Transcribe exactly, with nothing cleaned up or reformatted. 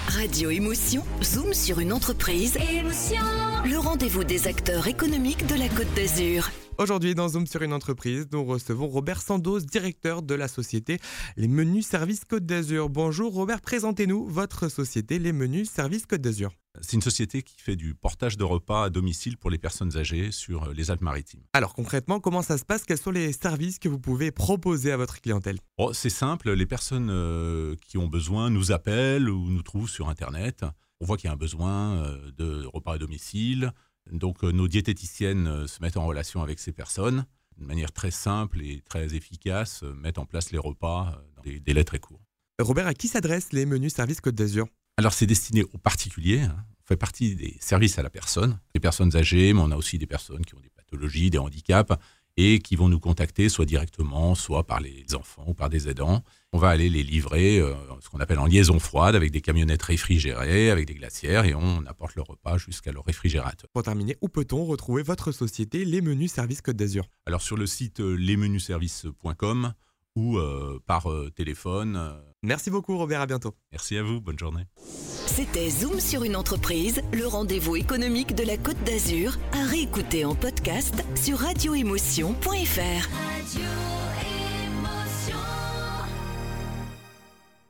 Radio Émotion, zoom sur une entreprise. Émotion. Le rendez-vous des acteurs économiques de la Côte d'Azur. Aujourd'hui, dans Zoom sur une entreprise, nous recevons Robert Sandoz, directeur de la société Les Menus Services Côte d'Azur. Bonjour Robert, présentez-nous votre société Les Menus Services Côte d'Azur. C'est une société qui fait du portage de repas à domicile pour les personnes âgées sur les Alpes-Maritimes. Alors concrètement, comment ça se passe ? Quels sont les services que vous pouvez proposer à votre clientèle ? Oh, c'est simple, les personnes euh, qui ont besoin nous appellent ou nous trouvent sur Internet. On voit qu'il y a un besoin euh, de repas à domicile. Donc euh, nos diététiciennes euh, se mettent en relation avec ces personnes. De manière très simple et très efficace, euh, mettent en place les repas euh, dans des délais très courts. Robert, à qui s'adressent Les Menus Services Côte d'Azur ? Alors, c'est destiné aux particuliers. Hein. On fait partie des services à la personne, des personnes âgées, mais on a aussi des personnes qui ont des pathologies, des handicaps, et qui vont nous contacter soit directement, soit par les enfants ou par des aidants. On va aller les livrer, euh, ce qu'on appelle en liaison froide, avec des camionnettes réfrigérées, avec des glacières, et on apporte le repas jusqu'à leur réfrigérateur. Pour terminer, où peut-on retrouver votre société Les Menus Services Côte d'Azur ? Alors, sur le site euh, les menus services point com ou euh, par euh, téléphone. Euh... Merci beaucoup Robert, à bientôt. Merci à vous, bonne journée. C'était Zoom sur une entreprise, le rendez-vous économique de la Côte d'Azur, à réécouter en podcast sur radio émotion point f r. Radio